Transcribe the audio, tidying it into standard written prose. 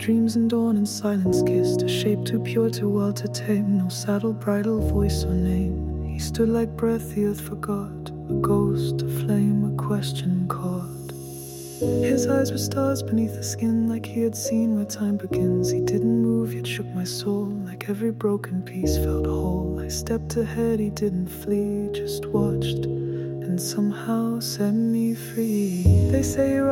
dreams in dawn and silence kissed, a shape too pure, too wild to tame. No saddle, bridle, voice or name. He stood like breath the earth forgot, a ghost, a flame, a question caught. His eyes were stars beneath the skin, like he had seen where time begins. He didn't move, yet shook my soul, like every broken piece felt whole. I stepped ahead, he didn't flee, just watched, and somehow set me free. They say